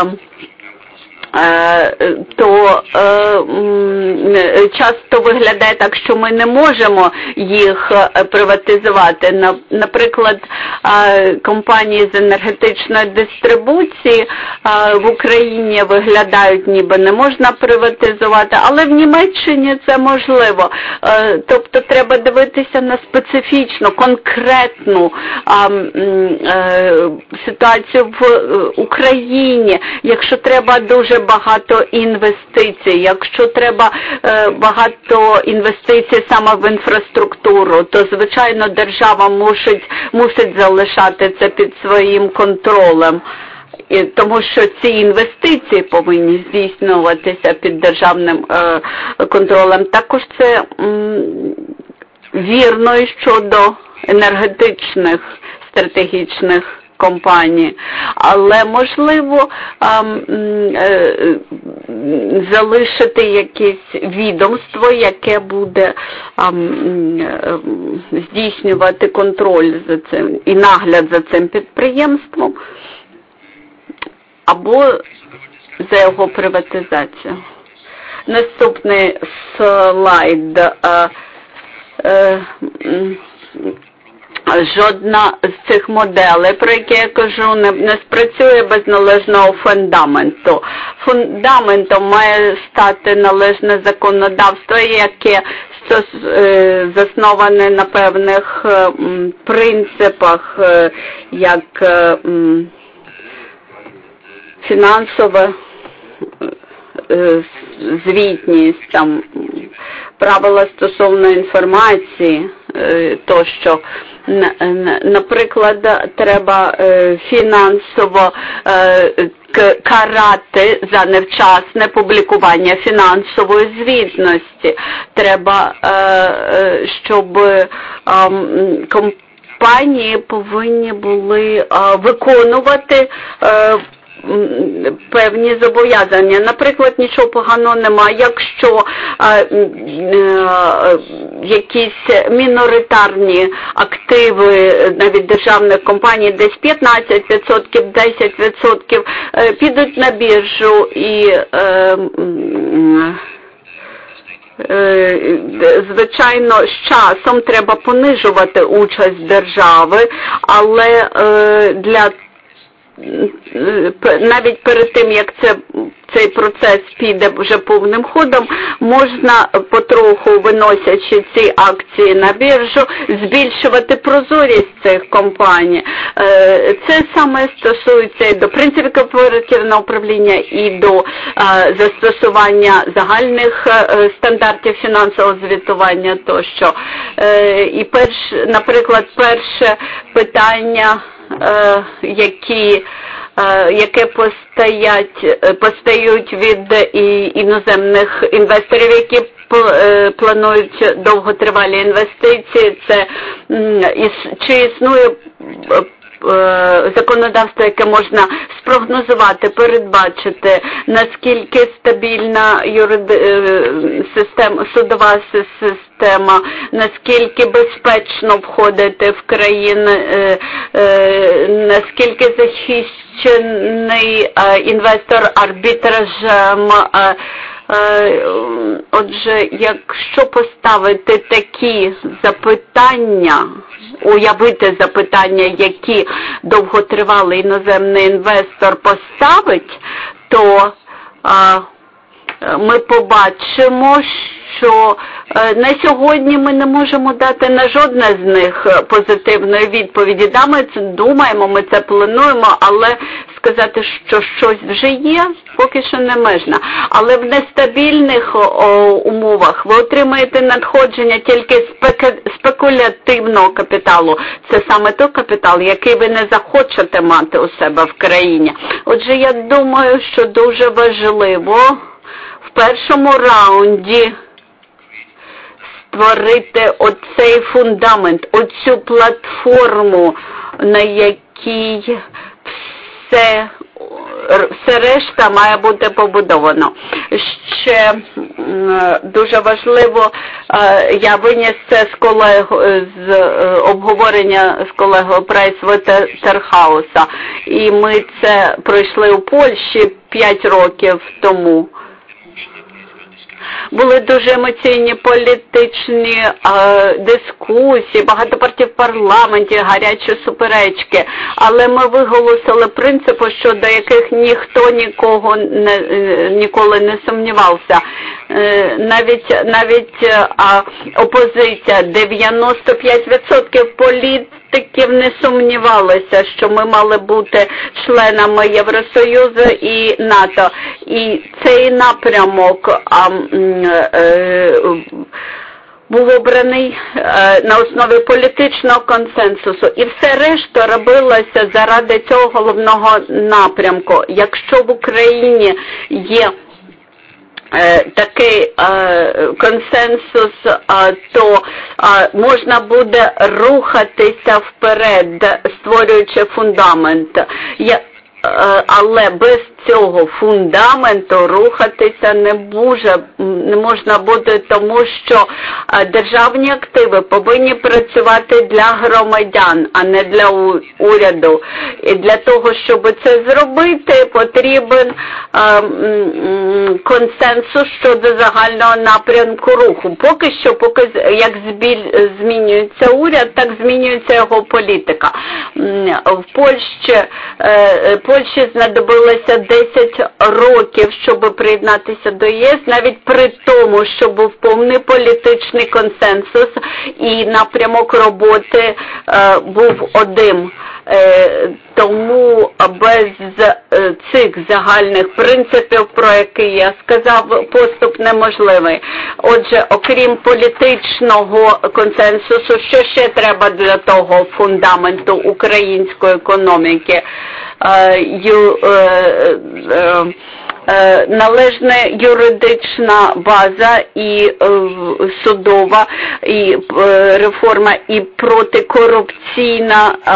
то часто виглядає так, що ми не можемо їх приватизувати. Наприклад, компанії з енергетичної дистрибуції в Україні виглядають, ніби не можна приватизувати, але в Німеччині це можливо. Тобто треба дивитися на специфічну, конкретну ситуацію в Україні. Якщо треба дуже багато інвестицій, якщо треба е, багато інвестицій саме в інфраструктуру, то, звичайно, держава мусить, мусить залишати це під своїм контролем. І, тому що ці інвестиції повинні здійснюватися під державним е, контролем. Також це м, вірно і щодо енергетичних стратегічних компанії. Але можливо залишити якесь відомство, яке буде здійснювати контроль за цим і нагляд за цим підприємством, або за його приватизацію. Наступний слайд. Жодна з цих моделей, про які я кажу, не, не спрацює без належного фундаменту. Фундаментом має стати належне законодавство, яке стос, е, засноване на певних е, принципах, е, як е, фінансова е, звітність, там, правила стосовно інформації, е, тощо. Наприклад, треба фінансово карати за невчасне публікування фінансової звітності. Треба, щоб компанії повинні були виконувати певні зобов'язання. Наприклад, нічого поганого немає, якщо а, а, якісь міноритарні активи навіть державних компаній, десь п'ятнадцять відсотків, десять відсотків підуть на біржу і а, звичайно, з часом треба понижувати участь держави, але для навіть перед тим, як це, цей процес піде вже повним ходом, можна потроху, виносячи ці акції на біржу, збільшувати прозорість цих компаній. Це саме стосується і до принципів корпоративного управління, і до застосування загальних стандартів фінансового звітування тощо. І перш, наприклад, перше питання, які, яке постають, постають від іноземних інвесторів, які планують довготривалі інвестиції, це чи існує законодавство, яке можна спрогнозувати, передбачити, наскільки стабільна юриди... система, судова система, наскільки безпечно входити в країни, наскільки захищений інвестор арбітражем. Отже, якщо поставити такі запитання, уявити запитання, які довготривалий іноземний інвестор поставить, то а, ми побачимо, що на сьогодні ми не можемо дати на жодне з них позитивної відповіді. Да, ми це думаємо, ми це плануємо, але сказати, що щось вже є, поки що не можна. Але в нестабільних о, умовах ви отримаєте надходження тільки спеку... спекулятивного капіталу. Це саме той капітал, який ви не захочете мати у себе в країні. Отже, я думаю, що дуже важливо в першому раунді створити оцей фундамент, оцю платформу, на якій все, все решта має бути побудовано. Ще дуже важливо, я виніс це з колегою, з обговорення з колегою Прайсватерхауса, і ми це пройшли у Польщі п'ять років тому. Були дуже емоційні політичні е, дискусії, багато партій в парламенті, гарячі суперечки. Але ми виголосили принципи, щодо яких ніхто нікого не, ніколи не сумнівався. Е, навіть навіть е, опозиція, дев'яносто п'ять відсотків політиків не сумнівалися, що ми мали бути членами Євросоюзу і НАТО. І цей напрямок а, був обраний на основі політичного консенсусу. І все решта робилося заради цього головного напрямку. Якщо в Україні є такий е, консенсус, е, то е, можна буде рухатися вперед, створюючи фундамент. Я, е, але без цього фундаменту рухатися не може, не можна буде, тому що е, державні активи повинні працювати для громадян, а не для у, уряду. І для того, щоб це зробити, потрібен е, м, консенсус щодо загального напрямку руху. Поки що, поки як збіль, змінюється уряд, так змінюється його політика. В Польщі, е, Польщі знадобилося десять років, щоб приєднатися до ЄС, навіть при тому, що був повний політичний консенсус і напрямок роботи е, був один. Е, тому без е, цих загальних принципів, про які я сказав, поступ неможливий. Отже, окрім політичного консенсусу, що ще треба для того фундаменту української економіки? Е, ю, е, е, е, належна юридична база і е, судова, і е, реформа, і протикорупційна е,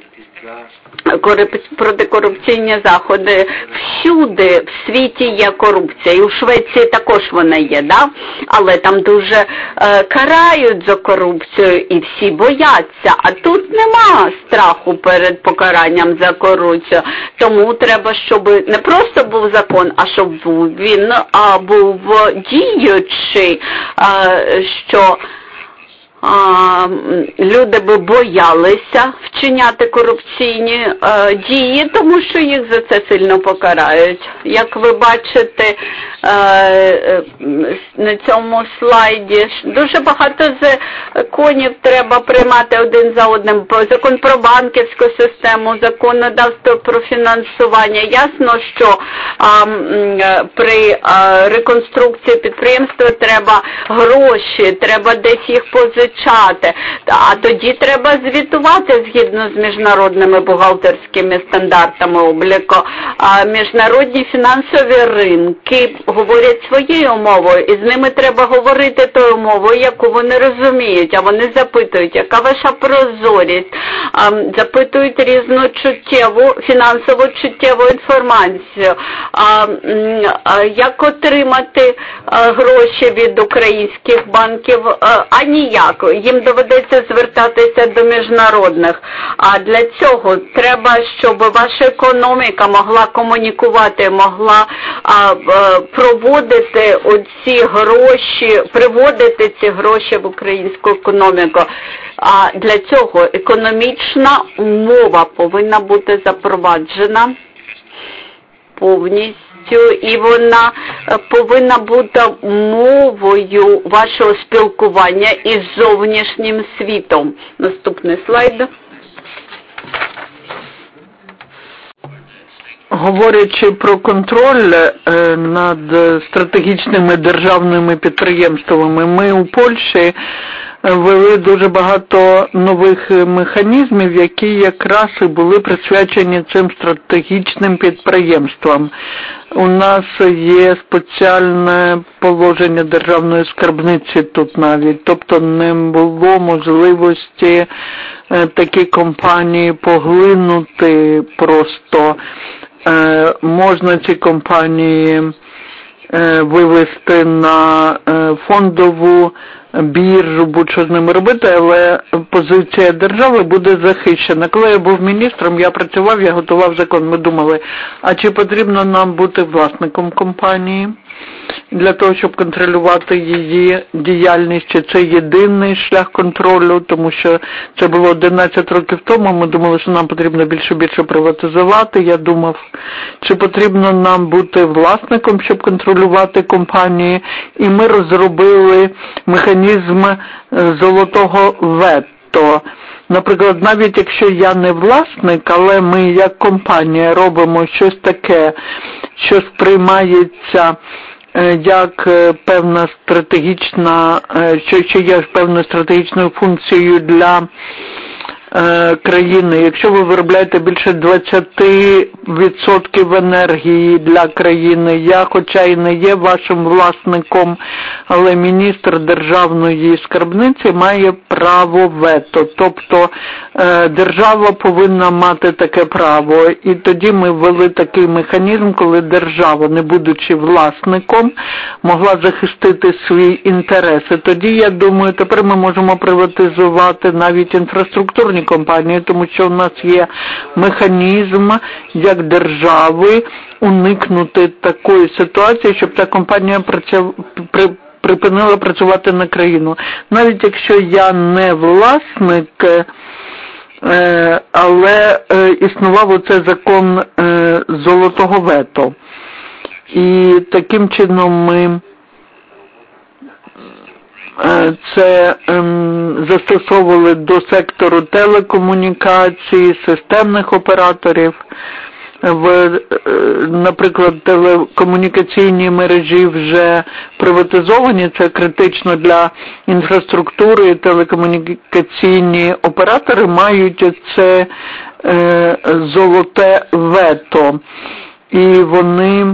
протикорупційні заходи. Всюди в світі є корупція. І у Швеції також вона є, да? Але там дуже е, карають за корупцію і всі бояться. А тут нема страху перед покаранням за корупцію. Тому треба, щоб не просто був закон, а щоб він а, був діючий, а, що А, люди би боялися вчиняти корупційні а, дії, тому що їх за це сильно покарають. Як ви бачите а, на цьому слайді, дуже багато законів треба приймати один за одним. Закон про банківську систему, законодавство про фінансування. Ясно, що а, при а, реконструкції підприємства треба гроші, треба десь їх позичати. А тоді треба звітувати згідно з міжнародними бухгалтерськими стандартами обліку. А міжнародні фінансові ринки говорять своєю мовою, і з ними треба говорити тою мовою, яку вони розуміють. А вони запитують, яка ваша прозорість, а, запитують різну чуттєву, фінансову чуттєву інформацію, а, а, як отримати а, гроші від українських банків, а, а ніяк. Їм доведеться звертатися до міжнародних. А для цього треба, щоб ваша економіка могла комунікувати, могла а, а, проводити оці гроші, приводити ці гроші в українську економіку. А для цього економічна мова повинна бути запроваджена повністю. І вона повинна бути мовою вашого спілкування із зовнішнім світом. Наступний слайд. Говорячи про контроль над стратегічними державними підприємствами, ми у Польщі ввели дуже багато нових механізмів, які якраз і були присвячені цим стратегічним підприємствам. У нас є спеціальне положення державної скарбниці тут навіть, тобто не було можливості такі компанії поглинути просто. Можна ці компанії вивести на фондову біржу, будь-що з ними робити, але позиція держави буде захищена. Коли я був міністром, я працював, я готував закон. Ми думали, а чи потрібно нам бути власником компанії для того, щоб контролювати її діяльність, чи це єдиний шлях контролю, тому що це було одинадцять років тому, ми думали, що нам потрібно більше-більше приватизувати. Я думав, чи потрібно нам бути власником, щоб контролювати компанії, і ми розробили механізм золотого вето. Наприклад, навіть якщо я не власник, але ми як компанія робимо щось таке, що сприймається як певна стратегічна, що, що є певною стратегічною функцією для е, країни. Якщо ви виробляєте більше двадцять відсотків енергії для країни, я хоча і не є вашим власником, але міністр державної скарбниці має право вето. Тобто е, держава повинна мати таке право. І тоді ми ввели такий механізм, коли держава, не будучи власником, могла захистити свої інтереси. Тоді, я думаю, тепер ми можемо приватизувати навіть інфраструктурні компанії, тому що в нас є механізм, як держави, уникнути такої ситуації, щоб та компанія працювала, при, припинила працювати на країну. Навіть якщо я не власник, е, але е, існував оце закон е, золотого вето. І таким чином ми це ем, застосовували до сектору телекомунікацій, системних операторів. В, е, наприклад, телекомунікаційні мережі вже приватизовані, це критично для інфраструктури, телекомунікаційні оператори мають це е, золоте вето. І вони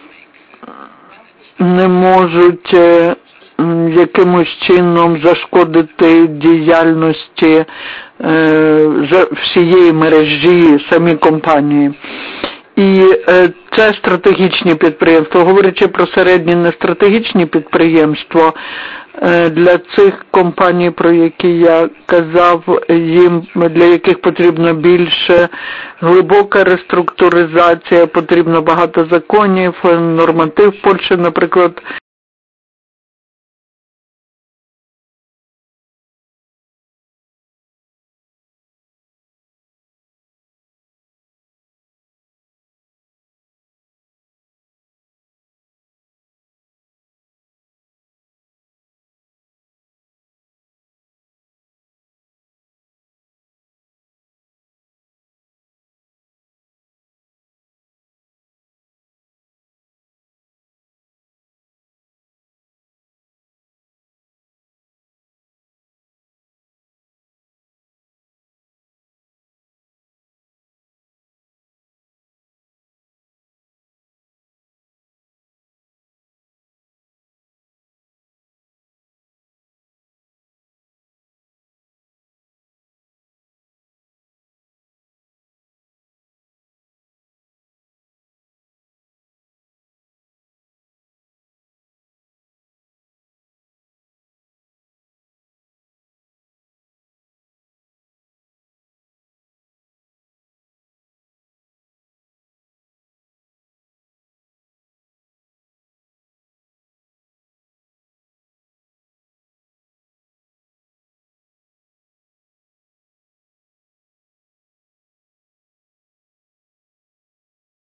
не можуть е, якимось чином зашкодити діяльності е, всієї мережі, самі компанії. І е, це стратегічні підприємства. Говорячи про середні нестратегічні підприємства, е, для цих компаній, про які я казав, їм, для яких потрібно більше глибока реструктуризація, потрібно багато законів, норматив Польщі, наприклад,